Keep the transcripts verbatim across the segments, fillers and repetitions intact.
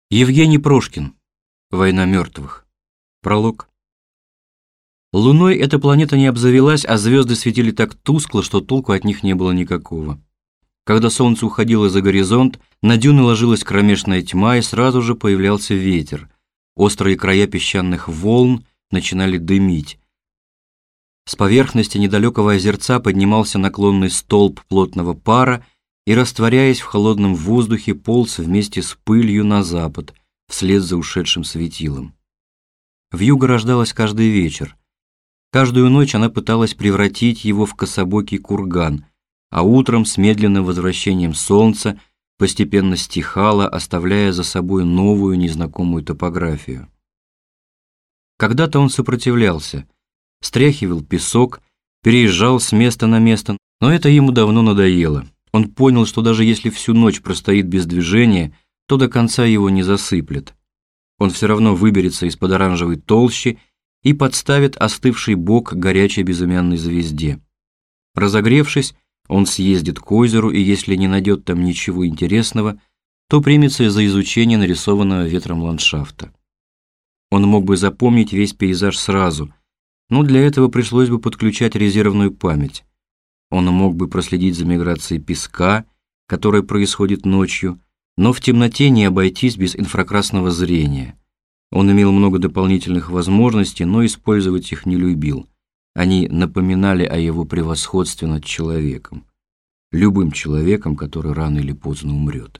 Евгений Прошкин. «Война мертвых». Пролог. Луной эта планета не обзавелась, а звезды светили так тускло, что толку от них не было никакого. Когда солнце уходило за горизонт, на дюны ложилась кромешная тьма, и сразу же появлялся ветер. Острые края песчаных волн начинали дымить. С поверхности недалекого озерца поднимался наклонный столб плотного пара и, растворяясь в холодном воздухе, полз вместе с пылью на запад, вслед за ушедшим светилом. Вьюга рождалась каждый вечер. Каждую ночь она пыталась превратить его в кособокий курган, а утром с медленным возвращением солнца постепенно стихала, оставляя за собой новую незнакомую топографию. Когда-то он сопротивлялся, стряхивал песок, переезжал с места на место, но это ему давно надоело. Он понял, что даже если всю ночь простоит без движения, то до конца его не засыплет. Он все равно выберется из-под оранжевой толщи и подставит остывший бок горячей безымянной звезде. Разогревшись, он съездит к озеру, и если не найдет там ничего интересного, то примется за изучение нарисованного ветром ландшафта. Он мог бы запомнить весь пейзаж сразу, но для этого пришлось бы подключать резервную память. Он мог бы проследить за миграцией песка, которая происходит ночью, но в темноте не обойтись без инфракрасного зрения. Он имел много дополнительных возможностей, но использовать их не любил. Они напоминали о его превосходстве над человеком. Любым человеком, который рано или поздно умрет.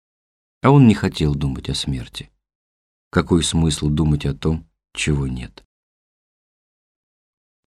А он не хотел думать о смерти. Какой смысл думать о том, чего нет?